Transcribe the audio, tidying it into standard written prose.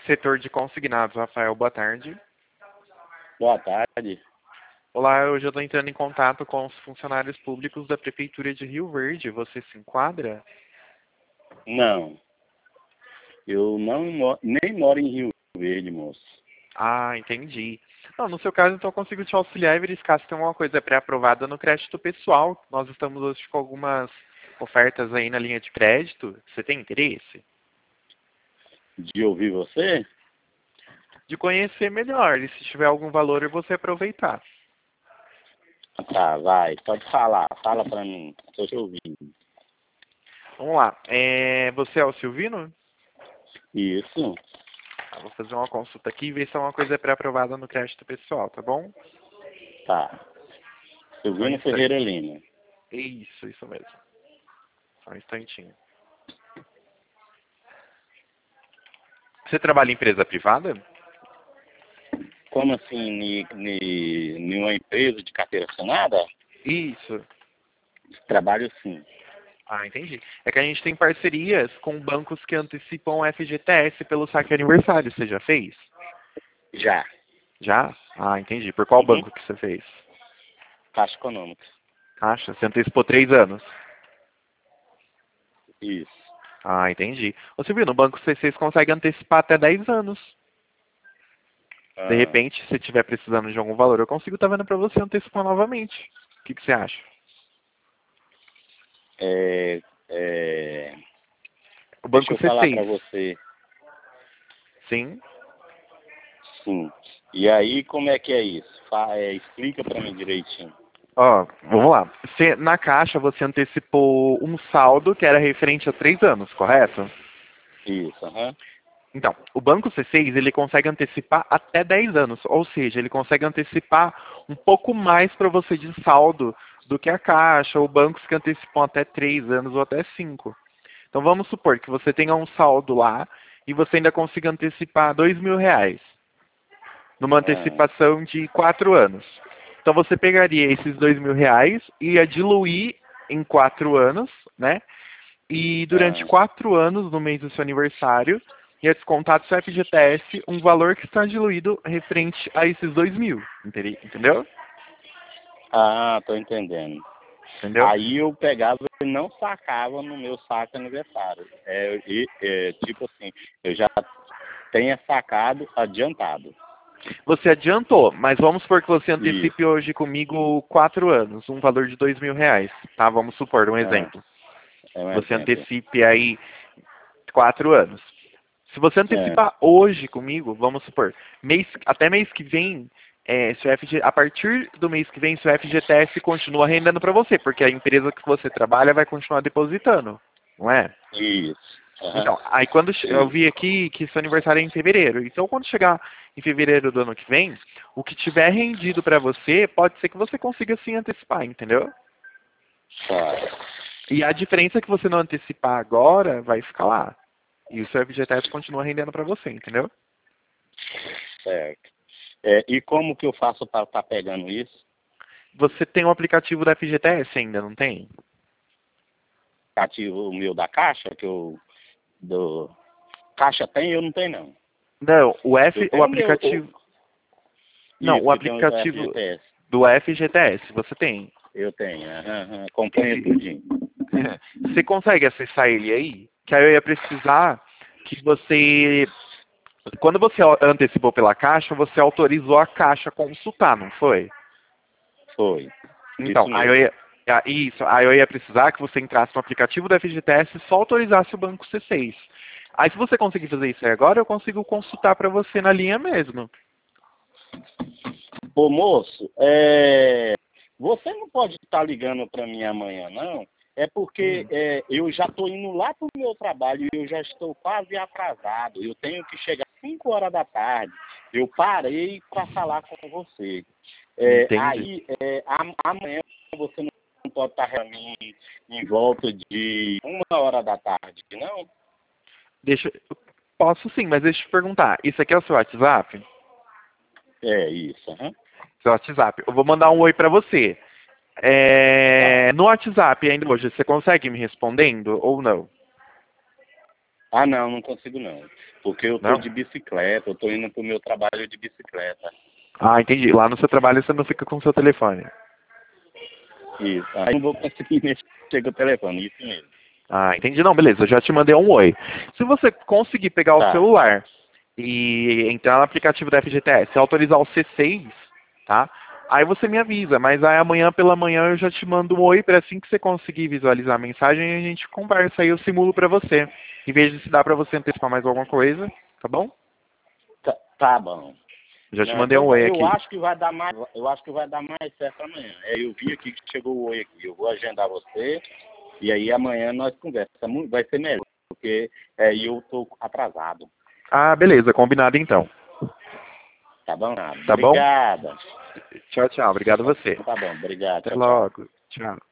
Setor de consignados, Rafael, boa tarde. Boa tarde. Olá, hoje eu estou entrando em contato com os funcionários públicos da Prefeitura de Rio Verde. Você se enquadra? Não, eu não nem moro em Rio Verde, moço. Ah, entendi. Não, no seu caso, então eu consigo te auxiliar e verificar se tem alguma coisa pré-aprovada no crédito pessoal. Nós estamos hoje com algumas ofertas aí na linha de crédito. Você tem interesse? De ouvir você? De conhecer melhor e se tiver algum valor, você aproveitar. Tá, vai, pode falar. Fala pra mim, tô te ouvindo. Vamos lá. Você é o Silvino? Isso, Vou fazer uma consulta aqui e ver se alguma coisa é pré-aprovada no crédito pessoal, tá bom? tá. Só um Silvino instante. Ferreira Lima. Isso mesmo. Só um instantinho. Você trabalha em empresa privada? Como assim, em uma empresa de carteira assinada? Isso. Trabalho sim. Ah, entendi. É que a gente tem parcerias com bancos que antecipam o FGTS pelo saque aniversário. Você já fez? Já. Já? Ah, entendi. Por qual Uhum. banco que você fez? Caixa Econômica. Caixa? Você antecipou 3 anos. Isso. Ah, entendi. Você viu, no Banco C6 consegue antecipar até 10 anos. De Ah, repente, se estiver precisando de algum valor, eu consigo estar vendo para você antecipar novamente. O que você acha? é, é, O deixa Banco eu falar C6. pra você. Sim. Sim. E aí, como é que é isso? Explica pra mim direitinho. Ó, vamos lá. Na Caixa, você antecipou um saldo que era referente a 3 anos, correto? Isso, aham. Então, o Banco C6, ele consegue antecipar até 10 anos. Ou seja, ele consegue antecipar um pouco mais para você de saldo do que a Caixa, ou bancos que antecipam até 3 anos ou até 5. Então, vamos supor que você tenha um saldo lá e você ainda consiga antecipar R$ 2.000, numa Ah, antecipação de 4 anos. Então, você pegaria esses R$ 2.000 e ia diluir em 4 anos, né? E durante ah. 4 anos, no mês do seu aniversário, ia descontar do seu FGTS um valor que está diluído referente a esses 2.000. Entendeu? Ah, tô entendendo. Entendeu? Aí eu pegava e não sacava no meu saque aniversário. Tipo assim, eu já tenha sacado adiantado. Você adiantou, mas vamos supor que você Isso. antecipe hoje comigo 4 anos, um valor de R$ 2.000, tá? Vamos supor, um Ah, exemplo. é um Você exemplo. antecipe aí 4 anos. Se você É, antecipar hoje comigo, vamos supor, até mês que vem, a partir do mês que vem, seu FGTS continua rendendo para você, porque a empresa que você trabalha vai continuar depositando, não é? isso. Aham, Então, aí quando eu isso. vi aqui que seu aniversário é em fevereiro, então quando chegar em fevereiro do ano que vem, o que tiver rendido para você, pode ser que você consiga sim antecipar, entendeu? Tá, E a diferença que você não antecipar agora vai ficar lá. E o seu FGTS continua rendendo para você, entendeu? certo. E como que eu faço para estar pegando isso? Você tem um aplicativo da FGTS ainda, não tem? Ativo o meu da Caixa, do Caixa tem, eu não tenho não. Não, Eu o tenho aplicativo. Não, isso o que tem o aplicativo FGTS. do FGTS, você tem. Eu tenho, aham, aham, acompanha tudinho. Você consegue acessar ele aí? Que aí eu ia precisar que você. Quando você antecipou pela Caixa, você autorizou a Caixa a consultar, não foi? Foi. Então, Isso mesmo. aí eu ia precisar que você entrasse no aplicativo da FGTS e só autorizasse o banco C6. Aí se você conseguir fazer isso aí agora, eu consigo consultar para você na linha mesmo. Ô moço, você não pode estar ligando para mim amanhã, não? É porque Hum. eu já estou indo lá para o meu trabalho e eu já estou quase atrasado. Eu tenho que chegar às 5 horas da tarde. Eu parei para falar com você. Entendi. Amanhã você não pode estar para mim em volta de 1 hora da tarde, não? Posso sim, mas deixa eu te perguntar. Isso aqui é o seu WhatsApp? É isso, aham. Seu WhatsApp. Eu vou mandar um oi para você. Tá. No WhatsApp ainda hoje, você consegue me respondendo ou não? Ah, não, não consigo não. Porque eu tô Não? de bicicleta, eu tô indo pro meu trabalho de bicicleta. Ah, entendi. Lá no seu trabalho você não fica com o seu telefone. Isso. Aí não vou conseguir mexer com o telefone, isso mesmo. Ah, entendi. Não, beleza. Eu já te mandei um oi. Se você conseguir pegar o Tá, celular e entrar no aplicativo da FGTS, autorizar o C6, tá? Aí você me avisa, mas aí amanhã pela manhã eu já te mando um oi para assim que você conseguir visualizar a mensagem a gente conversa aí eu simulo para você. Em vez de se dar para você antecipar mais alguma coisa, tá bom? tá bom. Já te Não, mandei então um tá. oi aqui. Eu acho que vai dar mais certo amanhã. Eu vi aqui que chegou o oi aqui. Eu vou agendar você e aí amanhã nós conversamos. Vai ser melhor, porque eu tô atrasado. Ah, beleza, combinado então. Tá bom, Nada? Tá bom? Obrigada. Tchau, tchau. Obrigado a você. Tá bom, obrigado. Até Tchau, tchau. logo. Tchau.